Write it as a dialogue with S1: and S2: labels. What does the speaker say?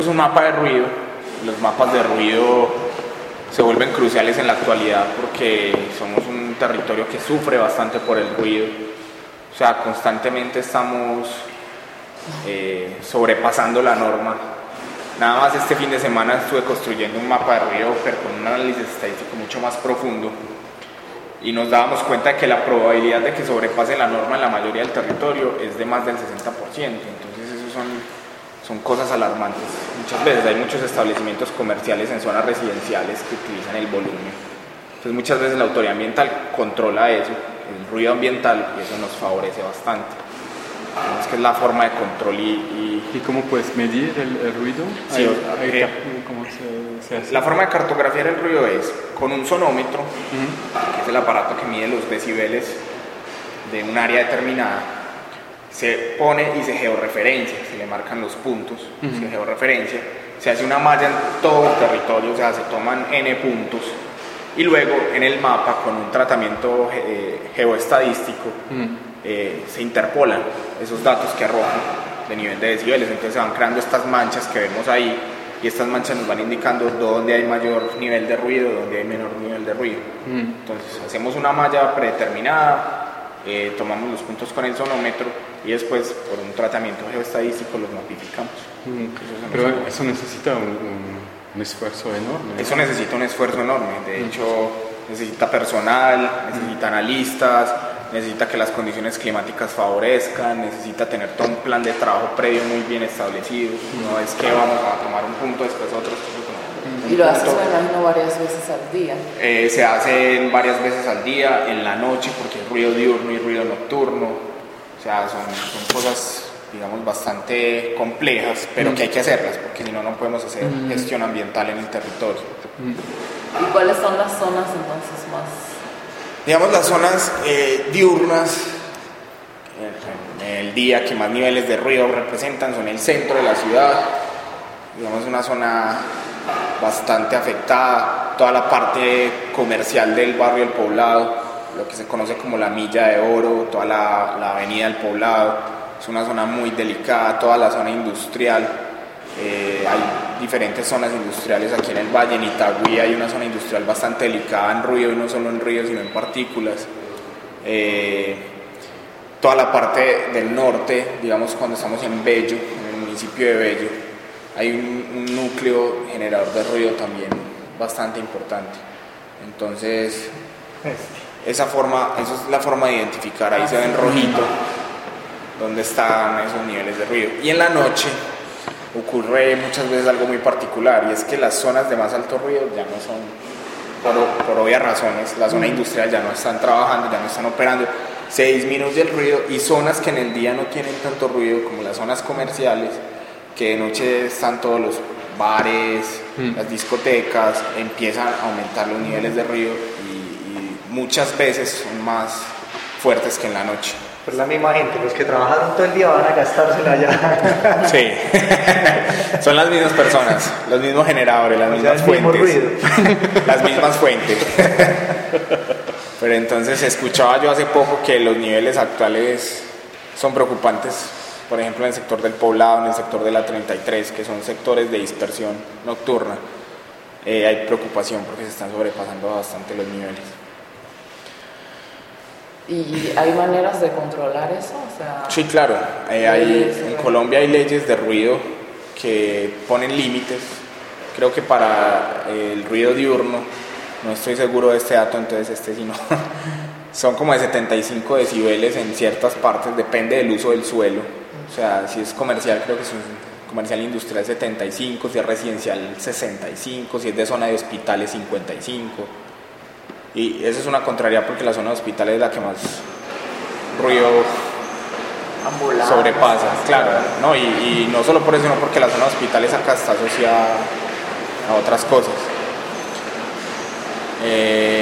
S1: Es un mapa de ruido. Los mapas de ruido se vuelven cruciales en la actualidad porque somos un territorio que sufre bastante por el ruido. O sea, constantemente estamos sobrepasando la norma. Nada más este fin de semana estuve construyendo un mapa de ruido, pero con un análisis estadístico mucho más profundo, y nos dábamos cuenta de que la probabilidad de que sobrepase la norma en la mayoría del territorio es de más del 60%. Entonces eso son cosas alarmantes. Muchas veces hay muchos establecimientos comerciales en zonas residenciales que utilizan el volumen. Entonces muchas veces la autoridad ambiental controla eso, el ruido ambiental, y eso nos favorece bastante. Es que es la forma de control
S2: ¿Y cómo puedes medir el ruido?
S1: Sí,
S2: ¿Cómo se hace?
S1: La forma de cartografiar el ruido es con un sonómetro, que es el aparato que mide los decibeles de un área determinada. Se pone y se georreferencia, se le marcan los puntos, se georreferencia, se hace una malla en todo el territorio, o sea, se toman n puntos, y luego en el mapa, con un tratamiento geoestadístico, se interpolan esos datos que arrojan de nivel de decibeles. Entonces se van creando estas manchas que vemos ahí, y estas manchas nos van indicando dónde hay mayor nivel de ruido, dónde hay menor nivel de ruido. Entonces hacemos una malla predeterminada, tomamos los puntos con el sonómetro y después por un tratamiento geoestadístico los notificamos.
S2: Pero eso necesita un esfuerzo enorme.
S1: Eso necesita un esfuerzo enorme. De hecho, necesita personal, necesita analistas, necesita que las condiciones climáticas favorezcan, necesita tener todo un plan de trabajo previo muy bien establecido. No es que vamos a tomar un punto, después otro.
S3: ¿Y lo haces, me imagino, varias veces al día?
S1: Se hace varias veces al día, en la noche, porque hay ruido diurno y ruido nocturno. O sea, son cosas, digamos, bastante complejas, pero que hay que hacerlas, porque si no, no podemos hacer gestión ambiental en el territorio.
S3: ¿Y cuáles son las zonas entonces más...?
S1: Digamos, las zonas diurnas, en el día que más niveles de ruido representan, son el centro de la ciudad. Digamos, una zona bastante afectada, toda la parte comercial del barrio del Poblado, lo que se conoce como la Milla de Oro, toda la avenida del Poblado, es una zona muy delicada, toda la zona industrial. Hay diferentes zonas industriales aquí en el valle. En Itagüí hay una zona industrial bastante delicada en ruido, y no solo en ruido sino en partículas. Toda la parte del norte, digamos, cuando estamos en Bello, en el municipio de Bello, hay un núcleo generador de ruido también bastante importante. Entonces eso es la forma de identificar. Ahí se ve en rojito dónde están esos niveles de ruido. Y en la noche ocurre muchas veces algo muy particular, y es que las zonas de más alto ruido ya no son, por obvias razones, la zona industrial ya no están trabajando, ya no están operando, se disminuye el ruido, y zonas que en el día no tienen tanto ruido, como las zonas comerciales, que de noche están todos los bares, las discotecas, empiezan a aumentar los niveles de ruido, y muchas veces son más fuertes que en la noche.
S4: Pues la misma gente, los que trabajaron todo el día van a gastársela allá.
S1: Sí, son las mismas personas, los mismos generadores, las mismas fuentes. Las mismas fuentes. Pero entonces escuchaba yo hace poco que los niveles actuales son preocupantes. Por ejemplo, en el sector del Poblado, en el sector de la 33, que son sectores de dispersión nocturna, hay preocupación porque se están sobrepasando bastante los niveles.
S3: ¿Y hay maneras de controlar eso? O sea,
S1: sí, claro. En Colombia hay leyes de ruido que ponen límites. Creo que para el ruido diurno, no estoy seguro de este dato, entonces sí no, son como de 75 decibeles en ciertas partes, depende del uso del suelo. O sea, si es comercial, creo que es comercial industrial 75, si es residencial 65, si es de zona de hospitales 55. Y eso es una contrariedad porque la zona de hospitales es la que más ruido sobrepasa, claro, ¿no? Y no solo por eso, sino porque la zona de hospitales acá está asociada a otras cosas.